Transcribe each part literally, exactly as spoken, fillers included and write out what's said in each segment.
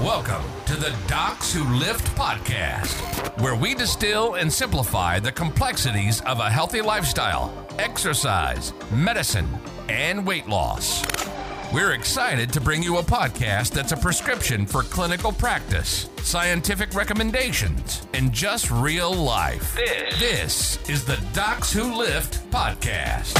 Welcome to the Docs Who Lift podcast, where we distill and simplify the complexities of a healthy lifestyle, exercise, medicine, and weight loss. We're excited to bring you a podcast that's a prescription for clinical practice, scientific recommendations, and just real life. This, this is the Docs Who Lift podcast.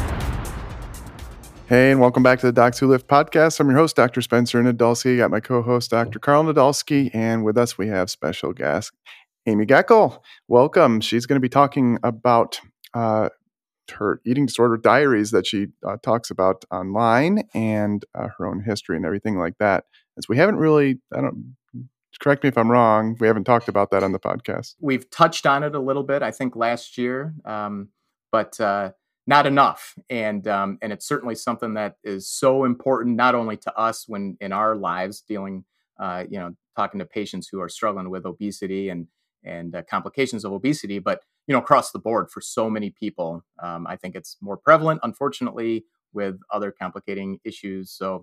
Hey, and welcome back to the Docs Who Lift podcast. I'm your host, Doctor Spencer Nadolski. I got my co-host, Doctor Carl Nadolski, and with us we have special guest, Amy Geckel. Welcome. She's going to be talking about uh, her eating disorder diaries that she uh, talks about online and uh, her own history and everything like that. As we haven't really, I don't, correct me if I'm wrong, we haven't talked about that on the podcast. We've touched on it a little bit, I think, last year, um, but uh, not enough. And um, and it's certainly something that is so important, not only to us when in our lives dealing, uh, you know, talking to patients who are struggling with obesity and and uh, complications of obesity, but, you know, across the board for so many people. Um, I think it's more prevalent, unfortunately, with other complicating issues. So,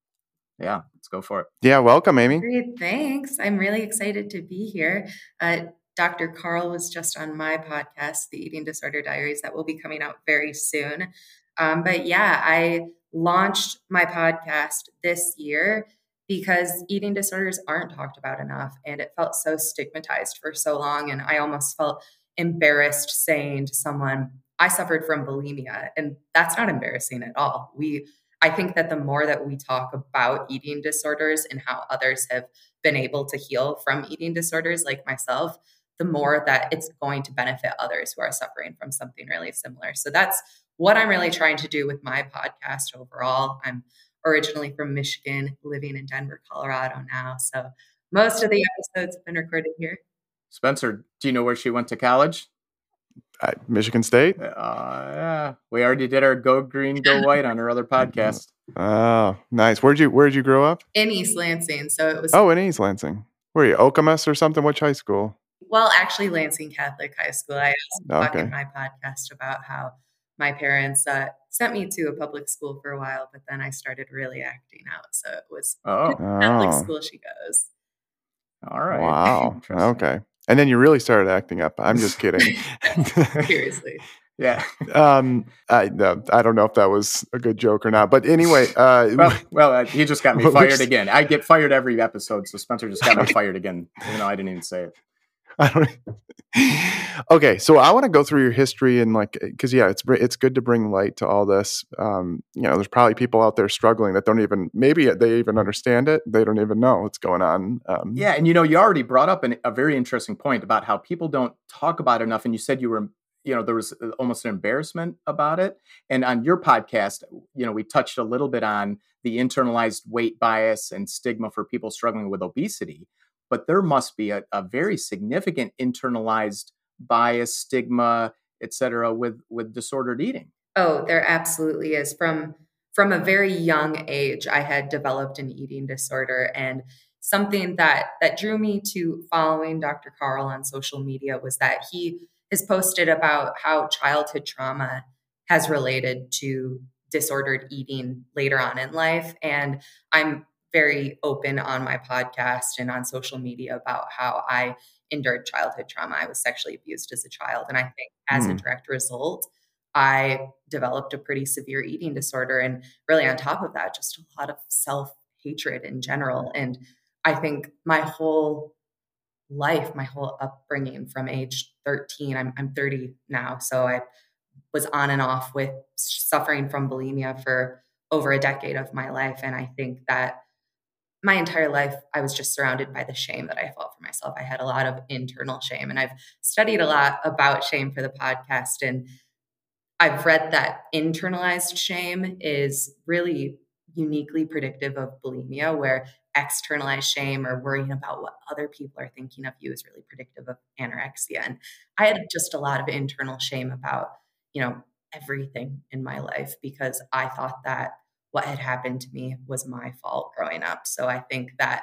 yeah, let's go for it. Yeah, welcome, Amy. Great, thanks. I'm really excited to be here. Uh, Doctor Carl was just on my podcast, The Eating Disorder Diaries, that will be coming out very soon. Um, but yeah, I launched my podcast this year because eating disorders aren't talked about enough. And it felt so stigmatized for so long. And I almost felt embarrassed saying to someone, I suffered from bulimia. And that's not embarrassing at all. We I think that the more that we talk about eating disorders and how others have been able to heal from eating disorders like myself, the more that it's going to benefit others who are suffering from something really similar. So that's what I'm really trying to do with my podcast overall. I'm originally from Michigan, living in Denver, Colorado now. So most of the episodes have been recorded here. Spencer, do you know where she went to college? Uh, Michigan State? Uh, yeah, we already did our Go Green, Go White on our other podcast. Oh, nice. Where'd you Where'd you grow up? In East Lansing. So it was. Oh, in East Lansing. Were you Okemos or something? Which high school? Well, actually, Lansing Catholic High School. I also talk Okay. in my podcast about how my parents uh, sent me to a public school for a while, but then I started really acting out. So it was Oh, Catholic Oh. school she goes. all right. Wow. Interesting. Okay. And then you really started acting up. I'm just kidding. Seriously. Yeah. um, I no, I don't know if that was a good joke or not, but anyway, uh, Well, well, uh, he just got me Which- fired again. I get fired every episode, so Spencer just got me fired again, even though I didn't even say it. I don't. Okay, so I want to go through your history and like, because yeah, it's it's good to bring light to all this. Um, you know, there's probably people out there struggling that don't even maybe they even understand it. They don't even know what's going on. Um, Yeah, and you know, you already brought up an, a very interesting point about how people don't talk about it enough. And you said you were, you know, there was almost an embarrassment about it. And on your podcast, you know, we touched a little bit on the internalized weight bias and stigma for people struggling with obesity. But there must be a, a very significant internalized bias, stigma, et cetera, with, with disordered eating. Oh, there absolutely is. From from a very young age, I had developed an eating disorder, and something that that drew me to following Doctor Carl on social media was that he has posted about how childhood trauma has related to disordered eating later on in life. And I'm very open on my podcast and on social media about how I endured childhood trauma. I was sexually abused as a child. And I think as Hmm. a direct result, I developed a pretty severe eating disorder. And really on top of that, just a lot of self-hatred in general. And I think my whole life, my whole upbringing from age thirteen, I'm, I'm thirty now. So I was on and off with suffering from bulimia for over a decade of my life. And I think that my entire life, I was just surrounded by the shame that I felt for myself. I had a lot of internal shame, and I've studied a lot about shame for the podcast. And I've read that internalized shame is really uniquely predictive of bulimia, where externalized shame or worrying about what other people are thinking of you is really predictive of anorexia. And I had just a lot of internal shame about, you know, everything in my life because I thought that what had happened to me was my fault growing up. So I think that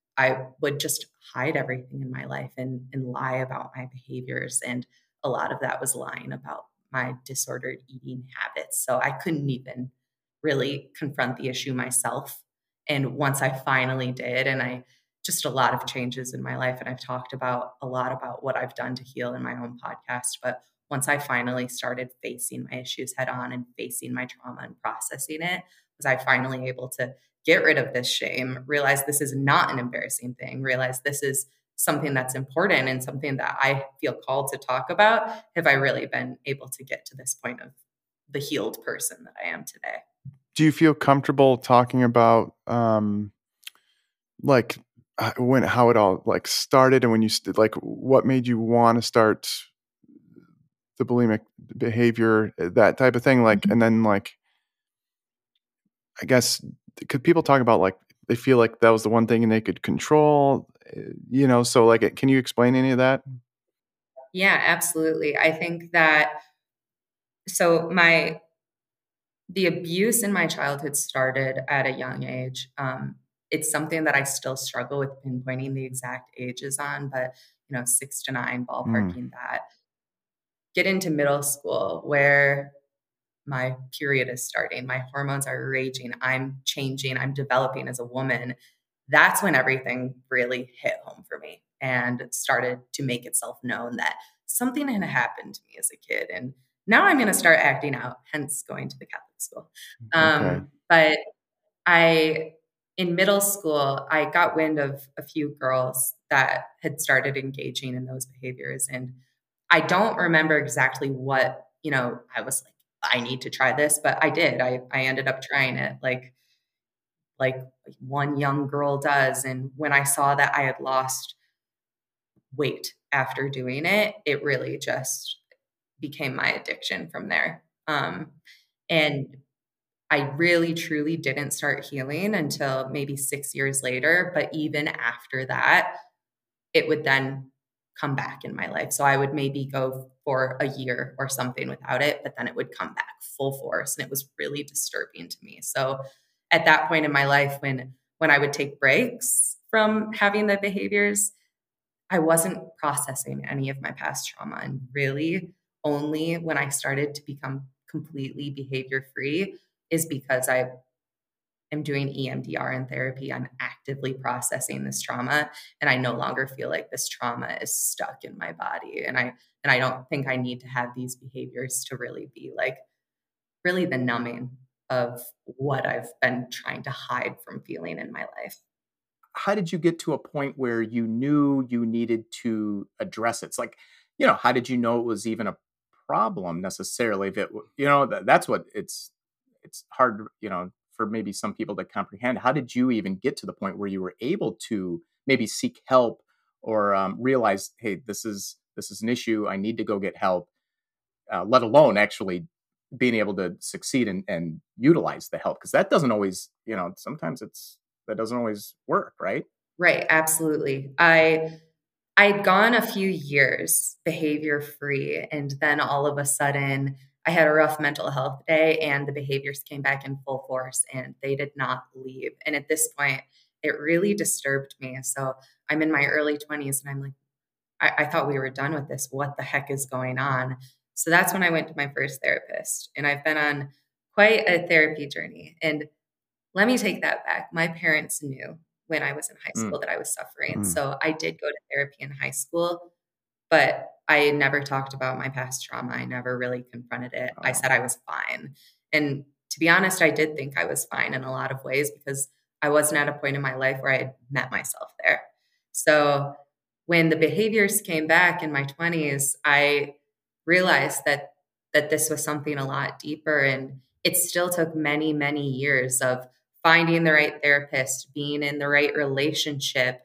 I would just hide everything in my life and, and lie about my behaviors. And a lot of that was lying about my disordered eating habits. So I couldn't even really confront the issue myself. And once I finally did, and I just a lot of changes in my life. And I've talked about a lot about what I've done to heal in my own podcast. But once I finally started facing my issues head on and facing my trauma and processing it, was I finally able to get rid of this shame, realize this is not an embarrassing thing, realize this is something that's important and something that I feel called to talk about, have I really been able to get to this point of the healed person that I am today. Do you feel comfortable talking about um, like when, how it all like started and when you, st- like what made you want to start the bulimic behavior, that type of thing? Like, mm-hmm. And then like, I guess, could people talk about like, they feel like that was the one thing and they could control, you know, so like, can you explain any of that? Yeah, absolutely. I think that, so my, the abuse in my childhood started at a young age. Um, it's something that I still struggle with pinpointing the exact ages on, but, you know, six to nine, ballparking mm. that. Get into middle school where my period is starting, my hormones are raging, I'm changing, I'm developing as a woman. That's when everything really hit home for me and started to make itself known that something had happened to me as a kid. And now I'm going to start acting out, hence going to the Catholic school. Um, okay. But I, in middle school, I got wind of a few girls that had started engaging in those behaviors. And I don't remember exactly what, you know, I was like, I need to try this, but I did. I, I ended up trying it like, like one young girl does. And when I saw that I had lost weight after doing it, it really just became my addiction from there. Um, and I really, truly didn't start healing until maybe six years later. But even after that, it would then come back in my life. So I would maybe go for a year or something without it, but then it would come back full force. And it was really disturbing to me. So at that point in my life, when, when I would take breaks from having the behaviors, I wasn't processing any of my past trauma. And really only when I started to become completely behavior free is because I am doing E M D R in therapy. I'm actively processing this trauma, and I no longer feel like this trauma is stuck in my body. And I, and I don't think I need to have these behaviors to really be like really the numbing of what I've been trying to hide from feeling in my life. How did you get to a point where you knew you needed to address it? It's like, you know, how did you know it was even a problem necessarily? If it, you know, that, that's what it's, it's hard, you know, for maybe some people to comprehend. How did you even get to the point where you were able to maybe seek help or um, realize, hey, this is, this is an issue. I need to go get help, uh, let alone actually being able to succeed and, and utilize the help? Because that doesn't always, you know, sometimes it's, that doesn't always work, right? Right. Absolutely. I, I'd gone a few years behavior free, and then all of a sudden I had a rough mental health day and the behaviors came back in full force and they did not leave. And at this point, it really disturbed me. So I'm in my early twenties and I'm like, I, I thought we were done with this. What the heck is going on? So that's when I went to my first therapist, and I've been on quite a therapy journey. And let me take that back. My parents knew when I was in high school mm. that I was suffering. Mm. So I did go to therapy in high school, but I never talked about my past trauma. I never really confronted it. Oh. I said I was fine. And to be honest, I did think I was fine in a lot of ways because I wasn't at a point in my life where I had met myself there. So when the behaviors came back in my twenties, I realized that that this was something a lot deeper. And it still took many, many years of finding the right therapist, being in the right relationship,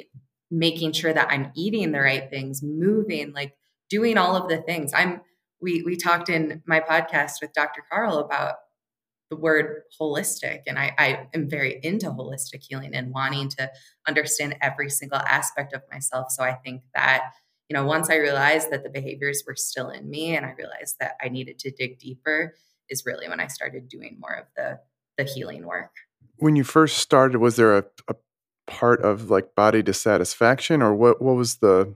making sure that I'm eating the right things, moving, like doing all of the things. I'm, we, we talked in my podcast with Doctor Carl about the word holistic. And I, I am very into holistic healing and wanting to understand every single aspect of myself. So I think that, you know, once I realized that the behaviors were still in me and I realized that I needed to dig deeper is really when I started doing more of the, the healing work. When you first started, was there a, a part of like body dissatisfaction, or what, what was the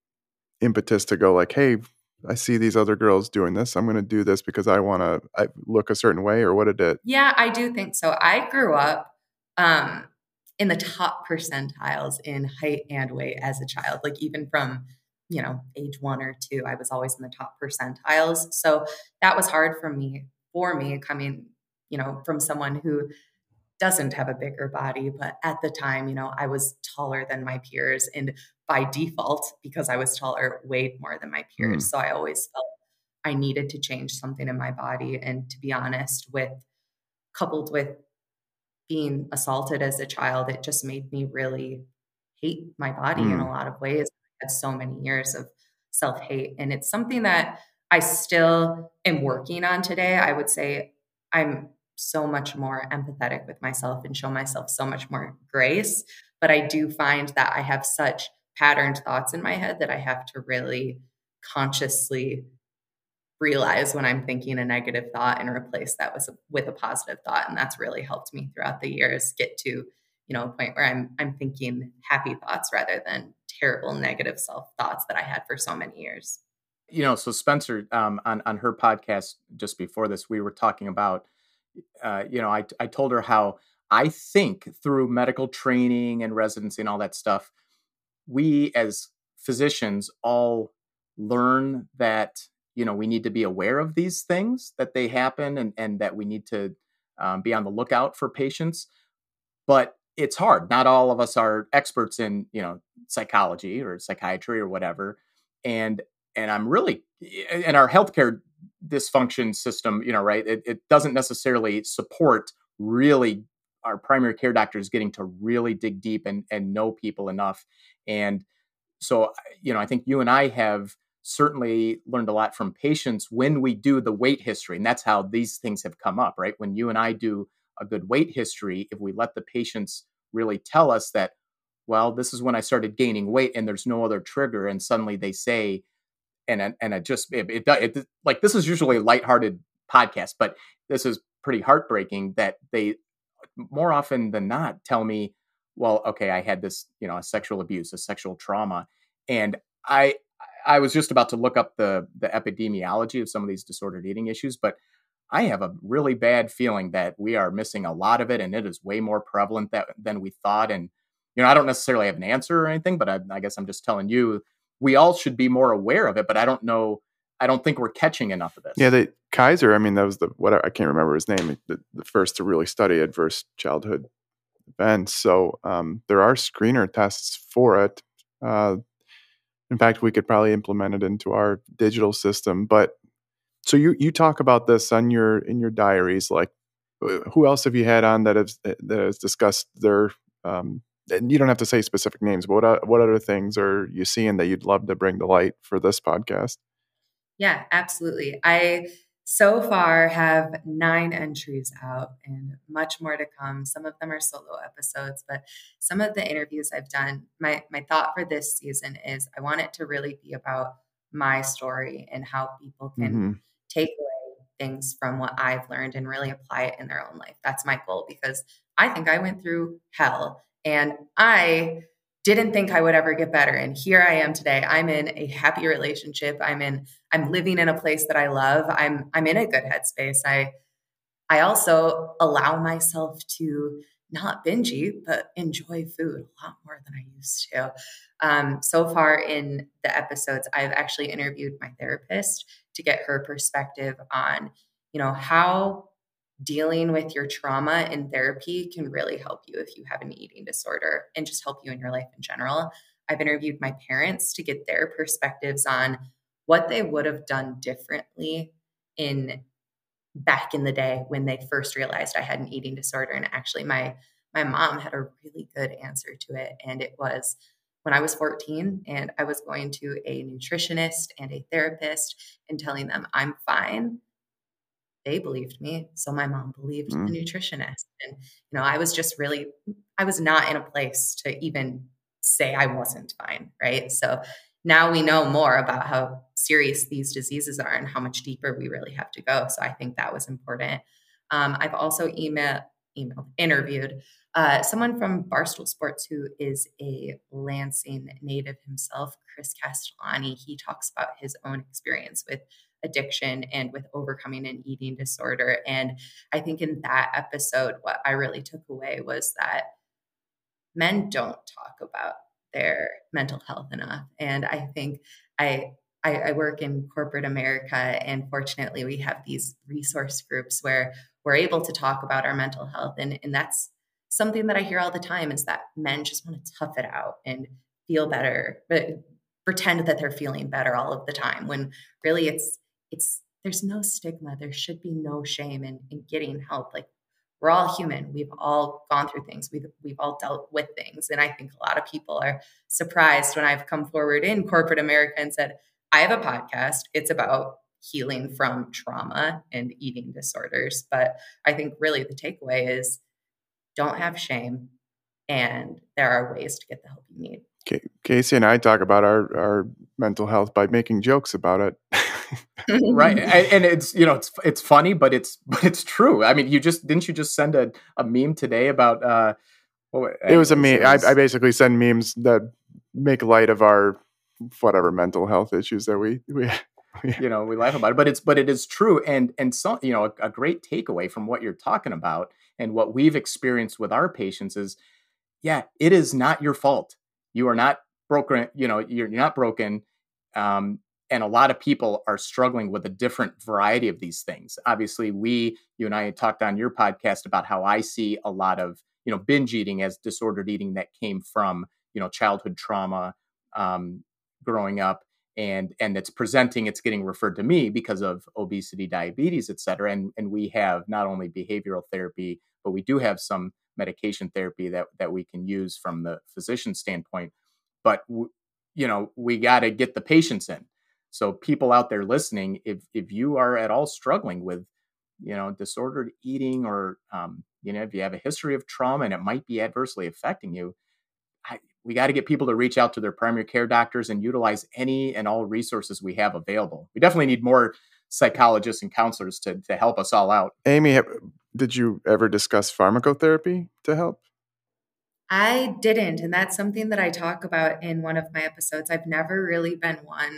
impetus to go like, hey, I see these other girls doing this, I'm going to do this because I want to look a certain way, or what did it? Yeah, I do think so. I grew up um, in the top percentiles in height and weight as a child, like even from, you know, age one or two, I was always in the top percentiles. So that was hard for me, for me coming, you know, from someone who doesn't have a bigger body. But at the time, you know, I was taller than my peers, and by default, because I was taller, weighed more than my peers. Mm. So I always felt I needed to change something in my body. And to be honest, with coupled with being assaulted as a child, it just made me really hate my body mm. in a lot of ways. I had so many years of self-hate. And it's something that I still am working on today. I would say I'm so much more empathetic with myself and show myself so much more grace. But I do find that I have such patterned thoughts in my head that I have to really consciously realize when I'm thinking a negative thought and replace that with a, with a positive thought. And that's really helped me throughout the years get to, you know, a point where I'm, I'm thinking happy thoughts rather than terrible negative self thoughts that I had for so many years. You know, so Spencer, um, on, on her podcast just before this, we were talking about, uh, you know, I, I told her how I think through medical training and residency and all that stuff, we as physicians all learn that, you know, we need to be aware of these things, that they happen, and, and that we need to um, be on the lookout for patients. But it's hard. Not all of us are experts in, you know, psychology or psychiatry or whatever. And, and I'm really, in our healthcare dysfunction system, you know, right, it, it doesn't necessarily support really our primary care doctors getting to really dig deep and, and know people enough. And so, you know, I think you and I have certainly learned a lot from patients when we do the weight history. And that's how these things have come up, right? When you and I do a good weight history, if we let the patients really tell us that, well, this is when I started gaining weight and there's no other trigger. And suddenly they say, and, and it just, it, it, it like, this is usually a lighthearted podcast, but this is pretty heartbreaking that they more often than not tell me, well, okay, I had this, you know, a sexual abuse, a sexual trauma. And I, I was just about to look up the the epidemiology of some of these disordered eating issues, but I have a really bad feeling that we are missing a lot of it, and it is way more prevalent that, than we thought. And, you know, I don't necessarily have an answer or anything, but I, I guess I'm just telling you, we all should be more aware of it, but I don't know, I don't think we're catching enough of this. Yeah, the Kaiser, I mean, that was the, what I can't remember his name, the, the first to really study adverse childhood events. So um, there are screener tests for it. Uh, In fact, we could probably implement it into our digital system. But so you you talk about this on your in your diaries. Like, who else have you had on that has that has discussed their? Um, and you don't have to say specific names, but what what other things are you seeing that you'd love to bring to light for this podcast? Yeah, absolutely. I so far have nine entries out and much more to come. Some of them are solo episodes, but some of the interviews I've done, my, my thought for this season is I want it to really be about my story and how people can mm-hmm. take away things from what I've learned and really apply it in their own life. That's my goal, because I think I went through hell and I didn't think I would ever get better. And here I am today. I'm in a happy relationship. I'm in, I'm living in a place that I love. I'm, I'm in a good headspace. I, I also allow myself to not binge eat, but enjoy food a lot more than I used to. Um, so far in the episodes, I've actually interviewed my therapist to get her perspective on, you know, how dealing with your trauma in therapy can really help you if you have an eating disorder and just help you in your life in general. I've interviewed my parents to get their perspectives on what they would have done differently in back in the day when they first realized I had an eating disorder. And actually my, my mom had a really good answer to it. And it was when I was fourteen and I was going to a nutritionist and a therapist and telling them I'm fine. They believed me. So my mom believed mm. the nutritionist. And, you know, I was just really, I was not in a place to even say I wasn't fine. Right. So now we know more about how serious these diseases are and how much deeper we really have to go. So I think that was important. Um, I've also email, email interviewed uh, someone from Barstool Sports, who is a Lansing native himself, Chris Castellani. He talks about his own experience with addiction and with overcoming an eating disorder. And I think in that episode, what I really took away was that men don't talk about their mental health enough. And I think I, I, I work in corporate America, and fortunately we have these resource groups where we're able to talk about our mental health. And, and that's something that I hear all the time, is that men just want to tough it out and feel better, but pretend that they're feeling better all of the time, when really it's, it's, there's no stigma. There should be no shame in, in getting help. Like, we're all human. We've all gone through things. We've, we've all dealt with things. And I think a lot of people are surprised when I've come forward in corporate America and said, I have a podcast. It's about healing from trauma and eating disorders. But I think really the takeaway is, don't have shame, and there are ways to get the help you need. Casey and I talk about our, our mental health by making jokes about it. Right. And it's, you know, it's, it's funny, but it's, but it's true. I mean, you just, didn't you just send a, a meme today about, uh, well, it was a meme. Was, I, I basically send memes that make light of our, whatever mental health issues that we, we, we you know, we laugh about it, but it's, but it is true. And, and so, you know, a, a great takeaway from what you're talking about and what we've experienced with our patients is, yeah, it is not your fault. You are not broken, you know, you're, you're not broken. Um, and a lot of people are struggling with a different variety of these things. Obviously, we, you and I had talked on your podcast about how I see a lot of, you know, binge eating as disordered eating that came from, you know, childhood trauma, um, growing up, and, and it's presenting, it's getting referred to me because of obesity, diabetes, et cetera. And, and we have not only behavioral therapy, but we do have some medication therapy that, that we can use from the physician standpoint. But, w- you know, we got to get the patients in. So people out there listening, if, if you are at all struggling with, you know, disordered eating, or, um, you know, if you have a history of trauma and it might be adversely affecting you, I, we got to get people to reach out to their primary care doctors and utilize any and all resources we have available. We definitely need more psychologists and counselors to, to help us all out. Amy, did you ever discuss pharmacotherapy to help? I didn't. And that's something that I talk about in one of my episodes. I've never really been one,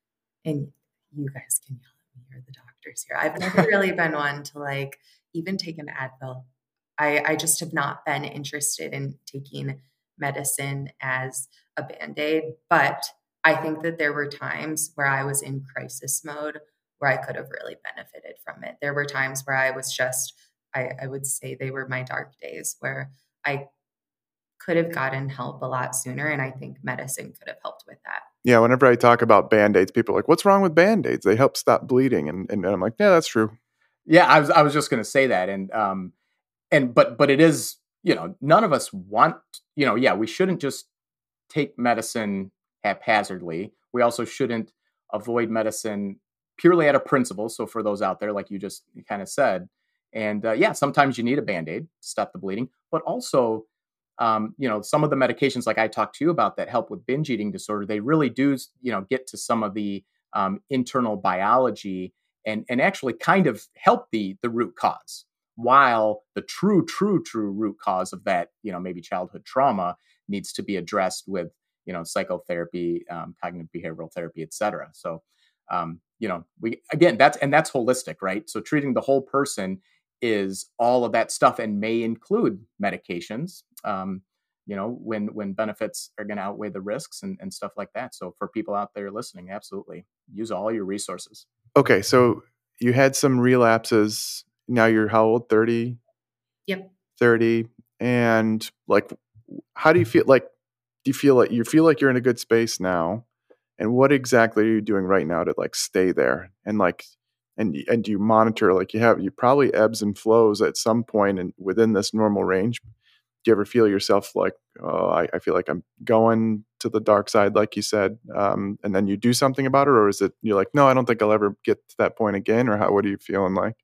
and you guys can yell at me, you're the doctors here. I've never really been one to like even take an Advil. I, I just have not been interested in taking medicine as a Band-Aid. But I think that there were times where I was in crisis mode where I could have really benefited from it. There were times where I was just, I, I would say they were my dark days, where I could have gotten help a lot sooner. And I think medicine could have helped with that. Yeah. Whenever I talk about Band-Aids, people are like, what's wrong with Band-Aids? They help stop bleeding. And, and I'm like, yeah, that's true. Yeah. I was, I was just going to say that. And, um, and, but, but it is, you know, none of us want, you know, yeah, we shouldn't just take medicine haphazardly. We also shouldn't avoid medicine purely out of principle. So for those out there, like you just kind of said, and uh, yeah, sometimes you need a Band-Aid to stop the bleeding, but also, um, you know, some of the medications like I talked to you about that help with binge eating disorder, they really do, you know, get to some of the um, internal biology and, and actually kind of help the, the root cause, while the true, true, true root cause of that, you know, maybe childhood trauma needs to be addressed with, you know, psychotherapy, um, cognitive behavioral therapy, et cetera. So, um, you know, we, again, that's, and that's holistic, right? So treating the whole person is all of that stuff and may include medications, um, you know, when, when benefits are going to outweigh the risks and, and stuff like that. So for people out there listening, absolutely use all your resources. Okay. So you had some relapses. Now you're how old? thirty? Yep. thirty. And like, how do you feel? Like, do you feel like you feel like you're in a good space now? And what exactly are you doing right now to like stay there? And like, and and do you monitor, like you have, you probably ebbs and flows at some point and within this normal range. Do you ever feel yourself like, oh, I, I feel like I'm going to the dark side, like you said, um, and then you do something about it? Or is it, you're like, no, I don't think I'll ever get to that point again? Or how, what are you feeling like?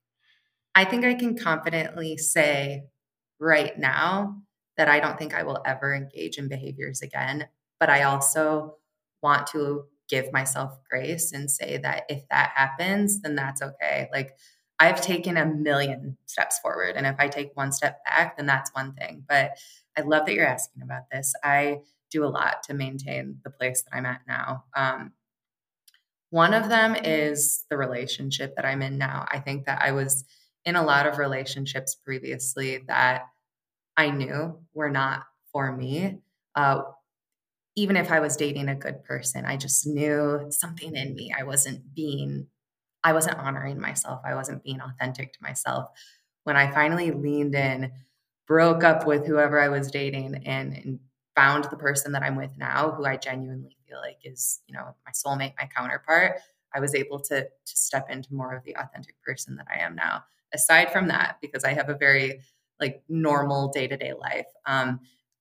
I think I can confidently say right now that I don't think I will ever engage in behaviors again. But I also want to give myself grace and say that if that happens, then that's okay. Like, I've taken a million steps forward. And if I take one step back, then that's one thing. But I love that you're asking about this. I do a lot to maintain the place that I'm at now. Um, one of them is the relationship that I'm in now. I think that I was in a lot of relationships previously that I knew were not for me. Uh, even if I was dating a good person, I just knew something in me. I wasn't being, I wasn't honoring myself. I wasn't being authentic to myself. When I finally leaned in, broke up with whoever I was dating, and, and found the person that I'm with now, who I genuinely feel like is, you know, my soulmate, my counterpart, I was able to, to step into more of the authentic person that I am now. Aside from that, because I have a very like normal day-to-day life, um,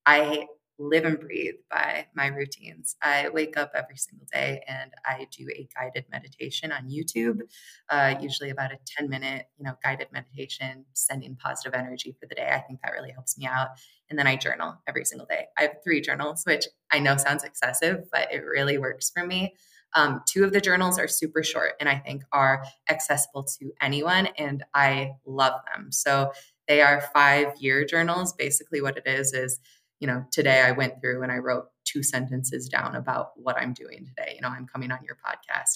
I live and breathe by my routines. I wake up every single day and I do a guided meditation on YouTube, uh, usually about a ten minute, you know, guided meditation, sending positive energy for the day. I think that really helps me out. And then I journal every single day. I have three journals, which I know sounds excessive, but it really works for me. Um, two of the journals are super short and I think are accessible to anyone, and I love them. So they are five year journals. Basically what it is, is you know, today I went through and I wrote two sentences down about what I'm doing today. You know, I'm coming on your podcast.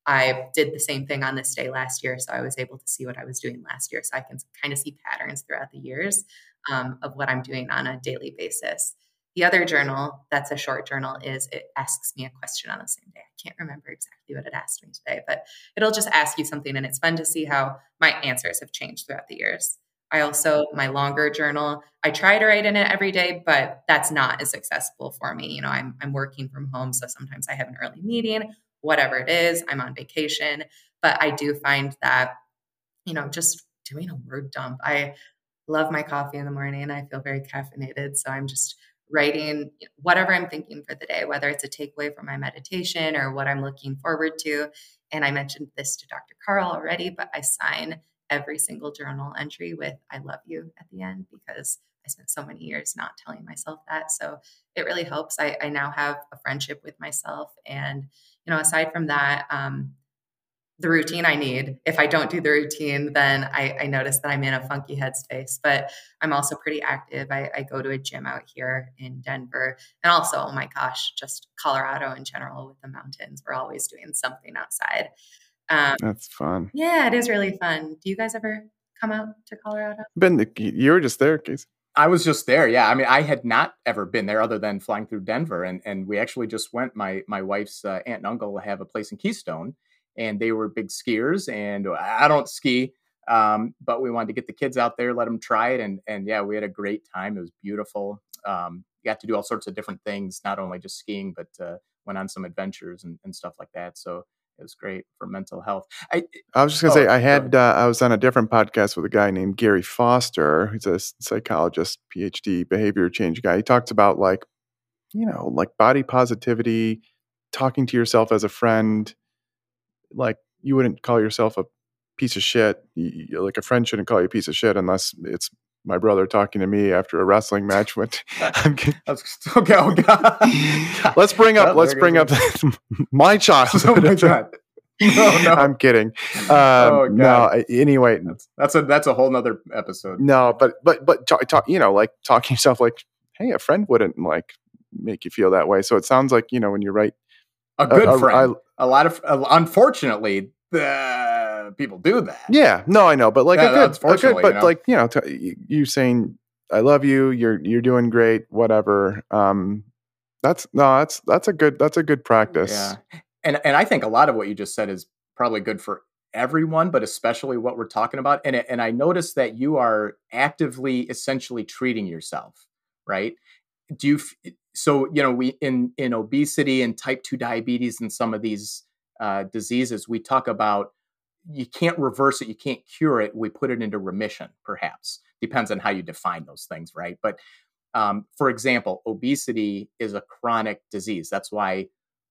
I did the same thing on this day last year. So I was able to see what I was doing last year. So I can kind of see patterns throughout the years um, of what I'm doing on a daily basis. The other journal, that's a short journal, is it asks me a question on the same day. I can't remember exactly what it asked me today, but it'll just ask you something, and it's fun to see how my answers have changed throughout the years. I also, my longer journal, I try to write in it every day, but that's not as accessible for me. You know, I'm I'm working from home, so sometimes I have an early meeting, whatever it is, I'm on vacation. But I do find that, you know, just doing a word dump. I love my coffee in the morning and I feel very caffeinated. So I'm just writing whatever I'm thinking for the day, whether it's a takeaway from my meditation or what I'm looking forward to. And I mentioned this to Doctor Carl already, but I sign every single journal entry with "I love you" at the end, because I spent so many years not telling myself that. So it really helps. I, I now have a friendship with myself. And, you know, aside from that, um, the routine I need. If I don't do the routine, then I, I notice that I'm in a funky headspace. But I'm also pretty active. I, I go to a gym out here in Denver. And also, oh my gosh, just Colorado in general with the mountains. We're always doing something outside. Um, That's fun. Yeah, it is really fun. Do you guys ever come out to Colorado? Ben, you were just there, Casey. I was just there. Yeah. I mean, I had not ever been there other than flying through Denver. And, and we actually just went, my, my wife's uh, aunt and uncle have a place in Keystone, and they were big skiers, and I don't ski. Um, but we wanted to get the kids out there, let them try it. And, and yeah, we had a great time. It was beautiful. Um, got to do all sorts of different things, not only just skiing, but uh, went on some adventures and, and stuff like that. So it was great for mental health. I, I was just going to oh, say, I had, uh, I was on a different podcast with a guy named Gary Foster, who's a psychologist, P H D, behavior change guy. He talks about like, you know, like body positivity, talking to yourself as a friend. Like you wouldn't call yourself a piece of shit. You, like a friend shouldn't call you a piece of shit unless it's my brother talking to me after a wrestling match. Went, I'm kidding. Okay, oh God. let's bring up, oh, let's bring up my childhood. Oh my God. No, no. I'm kidding. Um, oh, no, anyway, that's, that's a, that's a whole nother episode. No, but, but, but talk, talk, you know, like talking to yourself, like, hey, a friend wouldn't like make you feel that way. So it sounds like, you know, when you write a good a, friend, I, a lot of, uh, unfortunately, uh, people do that. Yeah, no, I know, but like yeah, a good, a good but you know? like, you know, t- you saying, I love you, you're, you're doing great, whatever. Um, that's no, that's, that's a good, that's a good practice. Yeah. And, and I think a lot of what you just said is probably good for everyone, but especially what we're talking about. And, and I noticed that you are actively essentially treating yourself, right? Do you, so, you know, we, in, in obesity and type two diabetes and some of these uh, diseases, we talk about, you can't reverse it. You can't cure it. We put it into remission, perhaps. Depends on how you define those things, right? But um, for example, obesity is a chronic disease. That's why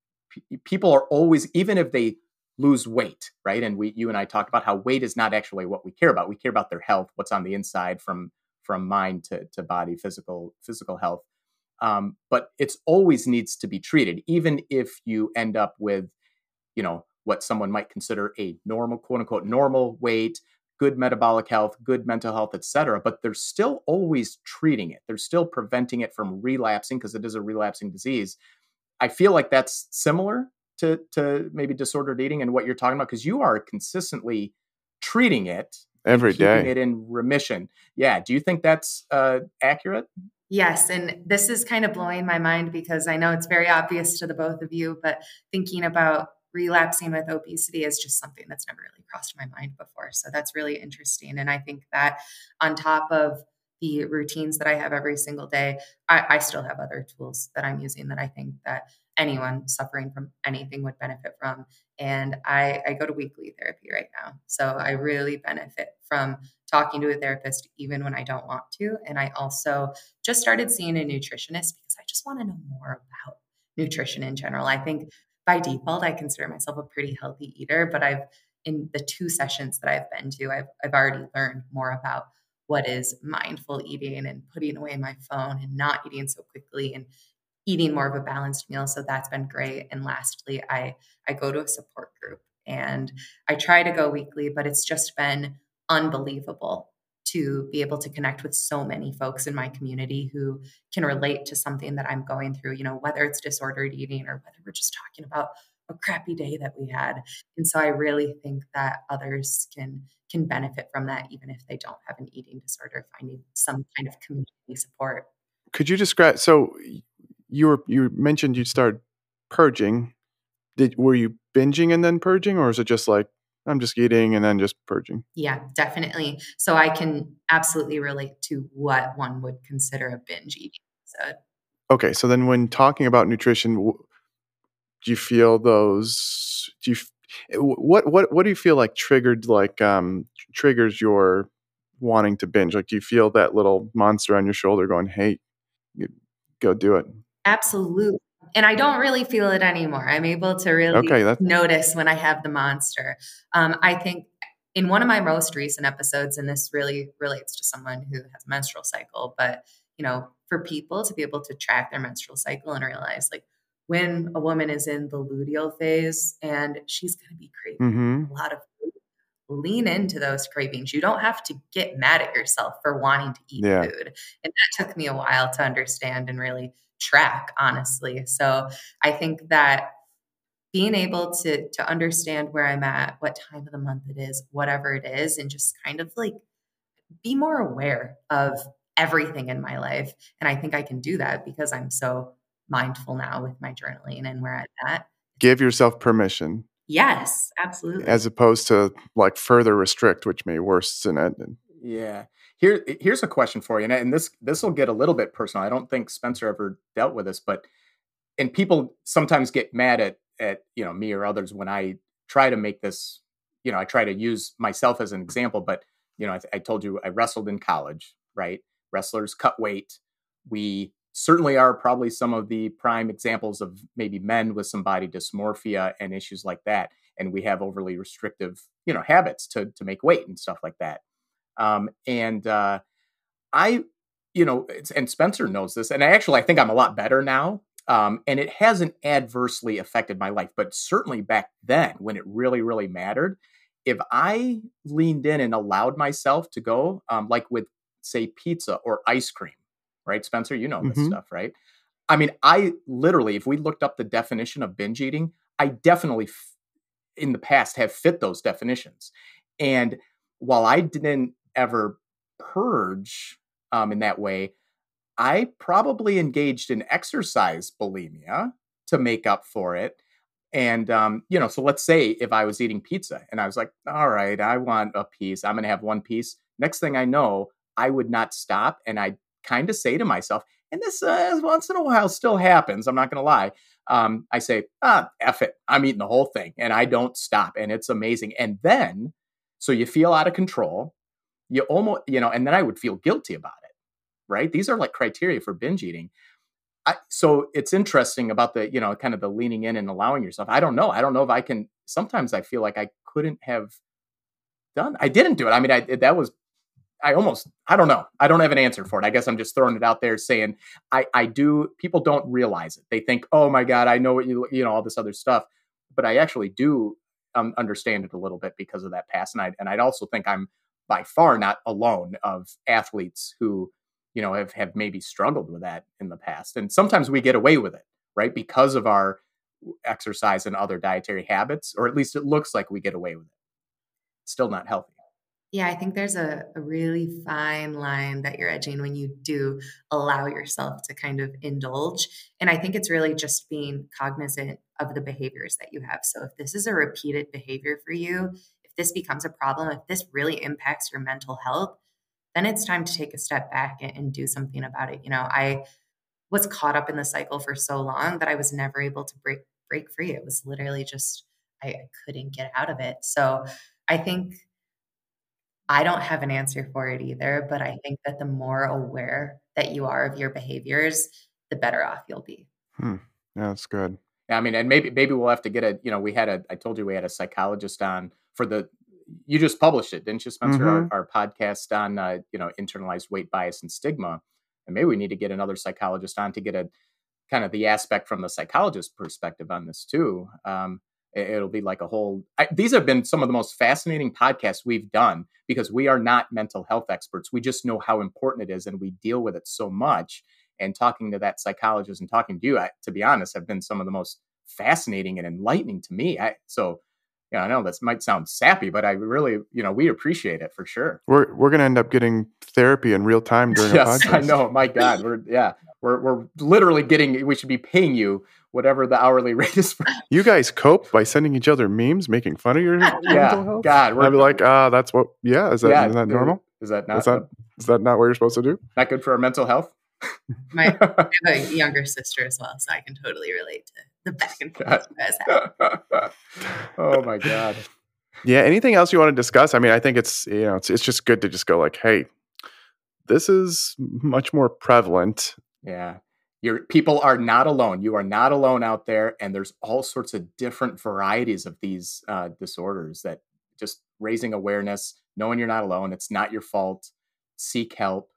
p- people are always, even if they lose weight, right? And we, you and I talked about how weight is not actually what we care about. We care about their health, what's on the inside, from from mind to, to body, physical physical health. Um, but it's always needs to be treated, even if you end up with, you know, what someone might consider a normal, quote unquote, normal weight, good metabolic health, good mental health, et cetera. But they're still always treating it. They're still preventing it from relapsing because it is a relapsing disease. I feel like that's similar to, to maybe disordered eating and what you're talking about, because you are consistently treating it every day, keeping it in remission. Yeah. Do you think that's uh, accurate? Yes. And this is kind of blowing my mind because I know it's very obvious to the both of you, but thinking about relapsing with obesity is just something that's never really crossed my mind before. So that's really interesting. And I think that on top of the routines that I have every single day, I, I still have other tools that I'm using that I think that anyone suffering from anything would benefit from. And I, I go to weekly therapy right now. So I really benefit from talking to a therapist even when I don't want to. And I also just started seeing a nutritionist because I just want to know more about nutrition in general. I think by default, I consider myself a pretty healthy eater, but I've, in the two sessions that I've been to, I've, I've already learned more about what is mindful eating and putting away my phone and not eating so quickly and eating more of a balanced meal. So that's been great. And lastly, I, I go to a support group and I try to go weekly, but it's just been unbelievable to be able to connect with so many folks in my community who can relate to something that I'm going through, you know, whether it's disordered eating or whether we're just talking about a crappy day that we had. And so I really think that others can can benefit from that, even if they don't have an eating disorder, finding some kind of community support. Could you describe, so you were, you mentioned you started purging. Did, were you binging and then purging, or is it just like, I'm just eating and then just purging? Yeah, definitely. So I can absolutely relate to what one would consider a binge eating. So, okay. So then when talking about nutrition, do you feel those, do you, what, what, what do you feel like triggered, like, um, triggers your wanting to binge? Like, do you feel that little monster on your shoulder going, hey, go do it? Absolutely. And I don't really feel it anymore. I'm able to really okay, that's- notice when I have the monster. Um, I think in one of my most recent episodes, and this really relates to someone who has a menstrual cycle, but you know, for people to be able to track their menstrual cycle and realize like when a woman is in the luteal phase and she's going to be craving mm-hmm. a lot of food, lean into those cravings. You don't have to get mad at yourself for wanting to eat yeah. food. And that took me a while to understand and really track, honestly. So I think that being able to to understand where I'm at, what time of the month it is, whatever it is, and just kind of like be more aware of everything in my life. And I think I can do that because I'm so mindful now with my journaling and where I'm at. Give yourself permission. Yes, absolutely. As opposed to like further restrict, which may worsen it. Yeah. Here, here's a question for you, and, and this this will get a little bit personal. I don't think Spencer ever dealt with this, but and people sometimes get mad at at you know me or others when I try to make this. You know, I try to use myself as an example, but you know, I, I told you I wrestled in college, right? Wrestlers cut weight. We certainly are probably some of the prime examples of maybe men with some body dysmorphia and issues like that, and we have overly restrictive, you know, habits to to make weight and stuff like that. Um, and uh, I, you know, it's, and Spencer knows this, and I actually I think I'm a lot better now. Um, and it hasn't adversely affected my life, but certainly back then when it really, really mattered, if I leaned in and allowed myself to go, um, like with say pizza or ice cream, right, Spencer, you know this mm-hmm. stuff, right? I mean, I literally, if we looked up the definition of binge eating, I definitely f- in the past have fit those definitions. And while I didn't ever purge um, in that way, I probably engaged in exercise bulimia to make up for it. And, um, you know, so let's say if I was eating pizza and I was like, all right, I want a piece. I'm going to have one piece. Next thing I know, I would not stop. And I kind of say to myself, and this uh, once in a while still happens, I'm not going to lie. Um, I say, ah, F it. I'm eating the whole thing and I don't stop. And it's amazing. And then, so you feel out of control. You almost, you know, and then I would feel guilty about it, right? These are like criteria for binge eating. I, so it's interesting about the, you know, kind of the leaning in and allowing yourself. I don't know. I don't know if I can, sometimes I feel like I couldn't have done, I didn't do it. I mean, I, that was, I almost, I don't know. I don't have an answer for it. I guess I'm just throwing it out there saying I, I do, people don't realize it. They think, oh my God, I know what you, you know, all this other stuff, but I actually do um, understand it a little bit because of that past. And I, and I'd also think I'm by far not alone of athletes who, you know, have, have maybe struggled with that in the past. And sometimes we get away with it, right? Because of our exercise and other dietary habits, or at least it looks like we get away with it. It's still not healthy. Yeah, I think there's a, a really fine line that you're edging when you do allow yourself to kind of indulge. And I think it's really just being cognizant of the behaviors that you have. So if this is a repeated behavior for you, if this becomes a problem, if this really impacts your mental health, then it's time to take a step back and, and do something about it. You know, I was caught up in the cycle for so long that I was never able to break break free. It was literally just I, I couldn't get out of it. So I think I don't have an answer for it either, but I think that the more aware that you are of your behaviors, the better off you'll be. Hmm. Yeah, that's good. Yeah, I mean, and maybe maybe we'll have to get a, you know, we had a, I told you we had a psychologist on for the, you just published it, didn't you, Spencer? Mhm. Our, our podcast on, uh, you know, internalized weight bias and stigma. And maybe we need to get another psychologist on to get a kind of the aspect from the psychologist perspective on this too. Um, it, it'll be like a whole, I, these have been some of the most fascinating podcasts we've done because we are not mental health experts. We just know how important it is and we deal with it so much. And talking to that psychologist and talking to you, I, to be honest, have been some of the most fascinating and enlightening to me. I, so, you know, I know this might sound sappy, but I really, you know, we appreciate it for sure. We're we're gonna end up getting therapy in real time during yes, a podcast. I know. My God, we're yeah, we're we're literally getting. We should be paying you whatever the hourly rate is. For. You guys cope by sending each other memes, making fun of your mental yeah, health. God, I'd be like, ah, uh, that's what. Yeah, is that yeah, is that normal? Is that not? Is that is that not what you're supposed to do? Not good for our mental health. My, I have a younger sister as well, so I can totally relate to the back and forth you guys have. Oh my God. Yeah. Anything else you want to discuss? I mean, I think it's, you know, it's it's just good to just go like, hey, this is much more prevalent. Yeah. Your people are not alone. You are not alone out there. And there's all sorts of different varieties of these uh, disorders that just raising awareness, knowing you're not alone. It's not your fault. Seek help.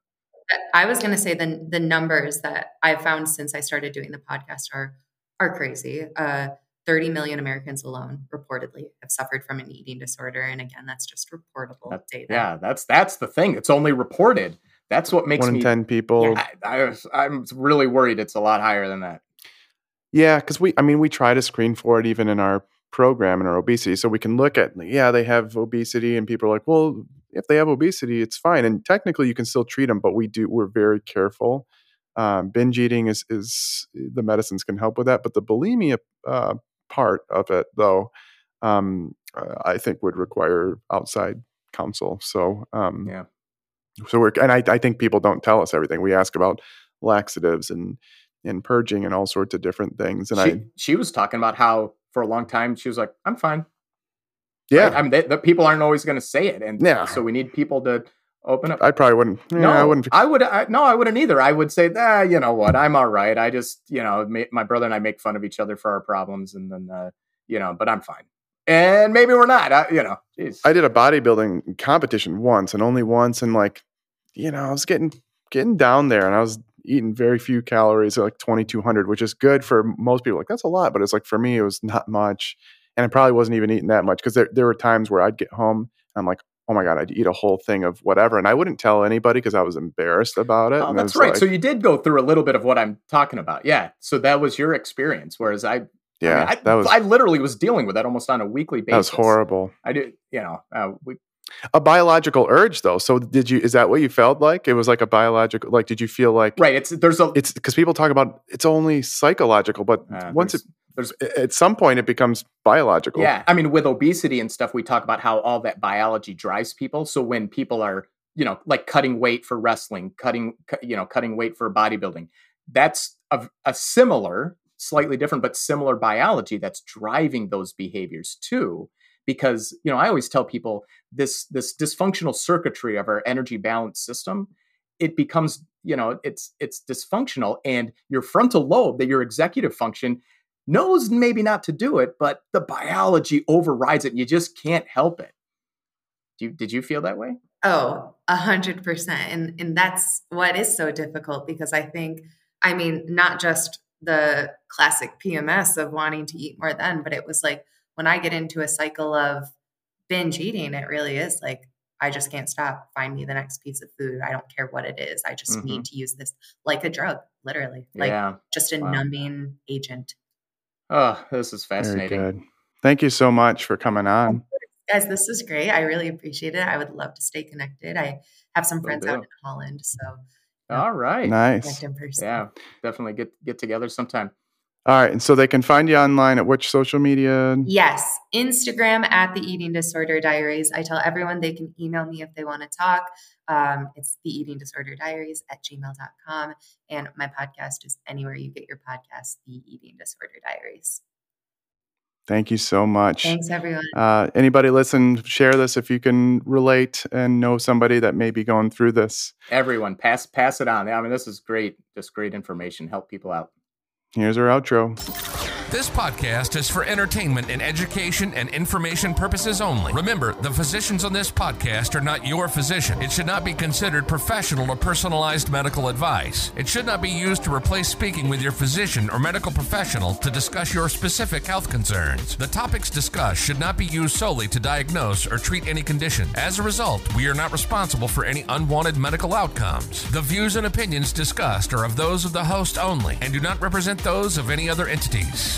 I was going to say the the numbers that I've found since I started doing the podcast are are crazy. Uh, thirty million Americans alone reportedly have suffered from an eating disorder, and again, that's just reportable that, data. Yeah, that's that's the thing. It's only reported. That's what makes one in me, ten people. Yeah, I, I, I'm really worried. It's a lot higher than that. Yeah, because we, I mean, we try to screen for it even in our program and our obesity, so we can look at, yeah, they have obesity, and people are like, well, if they have obesity, it's fine, and technically you can still treat them, but we do, we're very careful. Um, binge eating is is the medicines can help with that, but the bulimia uh, part of it, though, um, uh, I think would require outside counsel. So, um, yeah. So we're, and I, I think people don't tell us everything. We ask about laxatives and and purging and all sorts of different things. And she, I, she was talking about how for a long time she was like, "I'm fine." Yeah, right? I mean, they, the people aren't always going to say it, and yeah. so we need people to open up. I probably wouldn't. Yeah, no, I wouldn't. I would. I, no, I wouldn't either. I would say, ah, you know what? I'm all right. I just, you know, ma- my brother and I make fun of each other for our problems, and then, uh, you know, but I'm fine. And maybe we're not. I, you know, geez. I did a bodybuilding competition once, and only once, and like, you know, I was getting getting down there, and I was eating very few calories, like twenty-two hundred, which is good for most people. Like, that's a lot, but it's like for me, it was not much, and I probably wasn't even eating that much because there there were times where I'd get home, and I'm like, oh my God, I'd eat a whole thing of whatever, and I wouldn't tell anybody because I was embarrassed about it. Oh, and that's right. Like, so you did go through a little bit of what I'm talking about. Yeah. So that was your experience, whereas I. Yeah, I, mean, I, that was. I literally was dealing with that almost on a weekly basis. That was horrible. I did, you know, uh, we. A biological urge, though. So did you? Is that what you felt like? It was like a biological. Like, did you feel like? Right. It's there's a. It's because people talk about it's only psychological, but uh, once there's, it, there's at some point it becomes biological. Yeah, I mean, with obesity and stuff, we talk about how all that biology drives people. So when people are, you know, like cutting weight for wrestling, cutting, you know, cutting weight for bodybuilding, that's a, a similar, slightly different, but similar biology that's driving those behaviors too. Because, you know, I always tell people this this dysfunctional circuitry of our energy balance system, it becomes, you know, it's it's dysfunctional, and your frontal lobe, that your executive function, knows maybe not to do it, but the biology overrides it, and you just can't help it. Do you, did you feel that way? Oh, a hundred percent. And and that's what is so difficult, because I think, I mean, not just the classic P M S of wanting to eat more then, but it was like, when I get into a cycle of binge eating, it really is like, I just can't stop. Find me the next piece of food. I don't care what it is. I just mm-hmm. need to use this like a drug, literally, like yeah. just a wow. numbing agent. Oh, this is fascinating. Very good. Thank you so much for coming on. Guys, this is great. I really appreciate it. I would love to stay connected. I have some friends out in Holland, so. All right. Nice. In person. Yeah, definitely get get together sometime. All right. And so they can find you online at which social media? Yes. Instagram at the Eating Disorder Diaries. I tell everyone they can email me if they want to talk. Um, it's the Eating Disorder Diaries at gmail dot com. And my podcast is anywhere you get your podcast, The Eating Disorder Diaries. Thank you so much. Thanks, everyone. Uh, anybody listen, share this if you can relate and know somebody that may be going through this. Everyone, pass pass it on. I mean, this is great. Just great information. Help people out. Here's our outro. This podcast is for entertainment and education and information purposes only. Remember, the physicians on this podcast are not your physician. It should not be considered professional or personalized medical advice. It should not be used to replace speaking with your physician or medical professional to discuss your specific health concerns. The topics discussed should not be used solely to diagnose or treat any condition. As a result, we are not responsible for any unwanted medical outcomes. The views and opinions discussed are of those of the host only and do not represent those of any other entities.